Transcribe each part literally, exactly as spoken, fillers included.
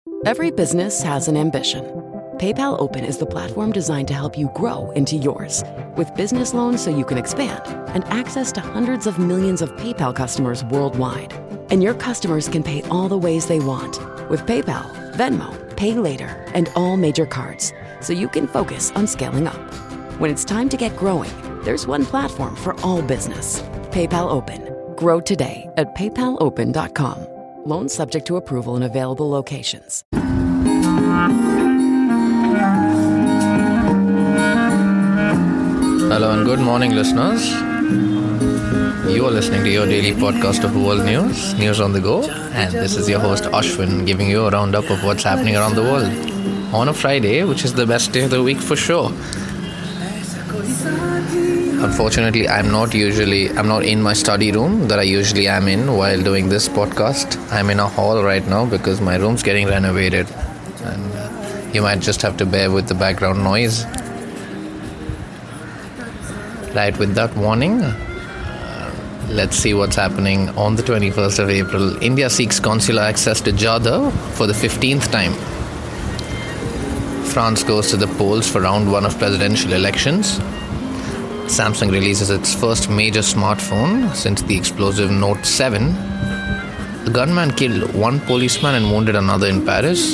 Every business has an ambition. PayPal Open is the platform designed to help you grow into yours. With business loans so you can expand and access to hundreds of millions of PayPal customers worldwide. And your customers can pay all the ways they want with PayPal, Venmo, Pay Later, and all major cards, so you can focus on scaling up. When it's time to get growing, there's one platform for all business. PayPal Open. Grow today at paypal open dot com. Loans subject to approval in available locations. Hello and good morning, listeners. You are listening to your daily podcast of world news, News on the Go, and this is your host Ashwin giving you a roundup of what's happening around the world on a Friday, which is the best day of the week for sure. Unfortunately, I'm not usually, I'm not in my study room that I usually am in while doing this podcast. I'm in a hall right now because my room's getting renovated, and uh, you might just have to bear with the background noise. Right, with that warning, uh, let's see what's happening on the twenty-first of April. India seeks consular access to Jadhav for the fifteenth time. France goes to the polls for round one of presidential elections. Samsung releases its first major smartphone since the explosive Note seven. A gunman killed one policeman and wounded another in Paris.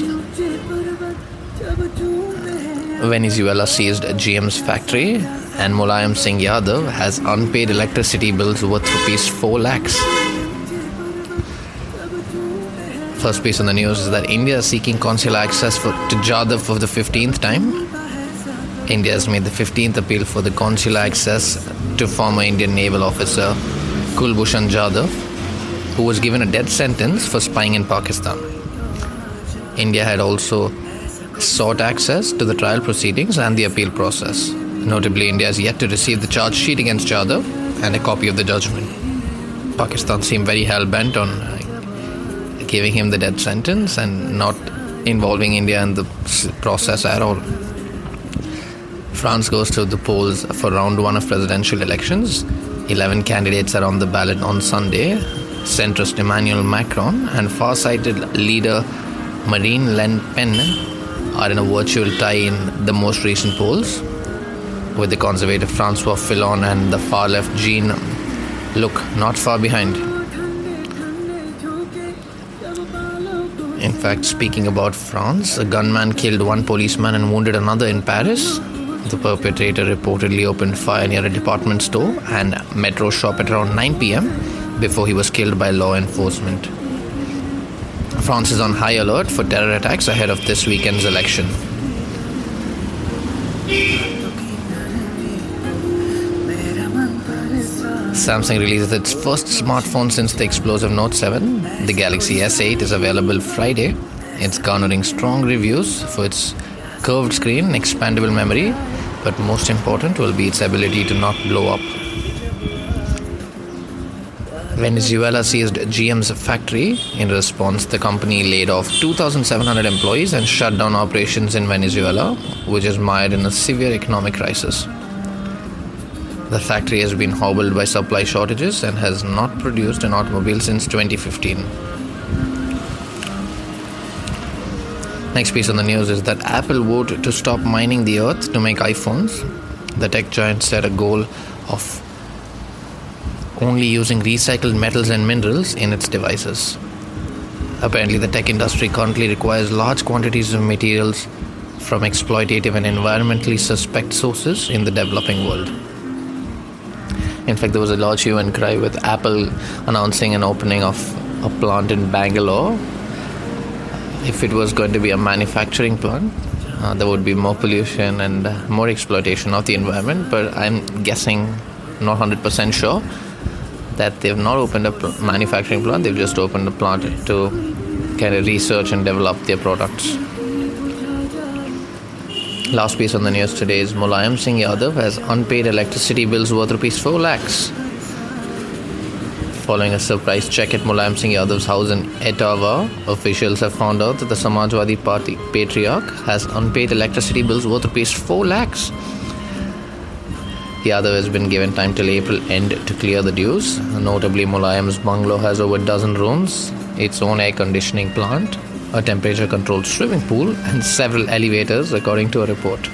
Venezuela seized G M's factory, and Mulayam Singh Yadav has unpaid electricity bills worth rupees four lakhs. First piece on the news is that India is seeking consular access for, to Jadhav for the fifteenth time. India has made the fifteenth appeal for the consular access to former Indian naval officer Kulbhushan Jadhav, who was given a death sentence for spying in Pakistan. India had also sought access to the trial proceedings and the appeal process. Notably, India has yet to receive the charge sheet against Jadhav and a copy of the judgment. Pakistan seemed very hell-bent on giving him the death sentence and not involving India in the process at all. France goes to the polls for round one of presidential elections. Eleven candidates are on the ballot on Sunday. Centrist Emmanuel Macron and far-sighted leader Marine Le Pen are in a virtual tie in the most recent polls, with the conservative Francois Fillon and the far-left Jean Luc not far behind. In fact, speaking about France, a gunman killed one policeman and wounded another in Paris. The perpetrator reportedly opened fire near a department store and metro shop at around nine p.m. before he was killed by law enforcement. France is on high alert for terror attacks ahead of this weekend's election. Samsung releases its first smartphone since the explosive Note seven. The Galaxy S eight is available Friday. It's garnering strong reviews for its curved screen, expandable memory, but most important will be its ability to not blow up. Venezuela seized G M's factory. In response, the company laid off two thousand seven hundred employees and shut down operations in Venezuela, which is mired in a severe economic crisis. The factory has been hobbled by supply shortages and has not produced an automobile since twenty fifteen. Next piece on the news is that Apple vowed to stop mining the earth to make iPhones. The tech giant set a goal of only using recycled metals and minerals in its devices. Apparently, the tech industry currently requires large quantities of materials from exploitative and environmentally suspect sources in the developing world. In fact, there was a large hue and cry with Apple announcing an opening of a plant in Bangalore. If it was going to be a manufacturing plant, uh, there would be more pollution and uh, more exploitation of the environment. But I'm guessing, not one hundred percent sure, that they've not opened a pl- manufacturing plant. They've just opened a plant to kind of research and develop their products. Last piece on the news today is Mulayam Singh Yadav has unpaid electricity bills worth rupees four lakhs. Following a surprise check at Mulayam Singh Yadav's house in Etawah, officials have found out that the Samajwadi Party patriarch has unpaid electricity bills worth rupees four lakhs. Yadav has been given time till April end to clear the dues. Notably, Mulayam's bungalow has over a dozen rooms, its own air conditioning plant, a temperature-controlled swimming pool, and several elevators, according to a report.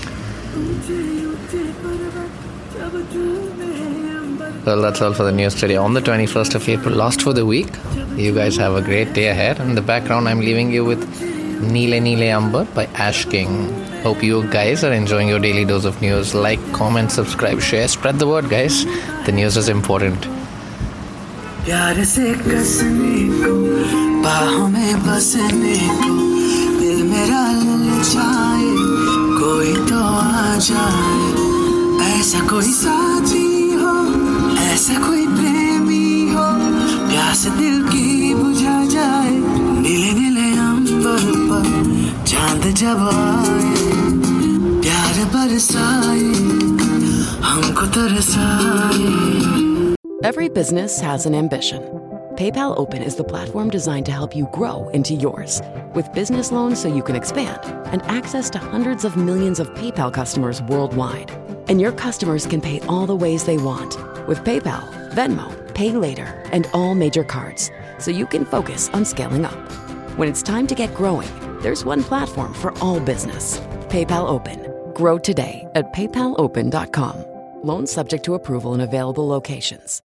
Well, that's all for the news today on the twenty-first of April, last for the week. You guys have a great day ahead. In the background, I'm leaving you with Neele Neele Amber by Ash King. Hope you guys are enjoying your daily dose of news. Like, comment, subscribe, share, spread the word, guys. The news is important. प्यार से कसने को, बाहों में बसने को, दिल मेरा ललचाए, कोई तो आ जाए. ऐसा कोई साथी हो, ऐसा कोई प्रेमी हो, प्यास दिल की बुझा जाए. नीले नीले अंबर पर चांद जब आए, प्यार बरसाए, हमको तरसाए. Every business has an ambition. PayPal Open is the platform designed to help you grow into yours. With business loans so you can expand and access to hundreds of millions of PayPal customers worldwide. And your customers can pay all the ways they want with PayPal, Venmo, Pay Later, and all major cards, so you can focus on scaling up. When it's time to get growing, there's one platform for all business. PayPal Open. Grow today at paypal open dot com. Loans subject to approval in available locations.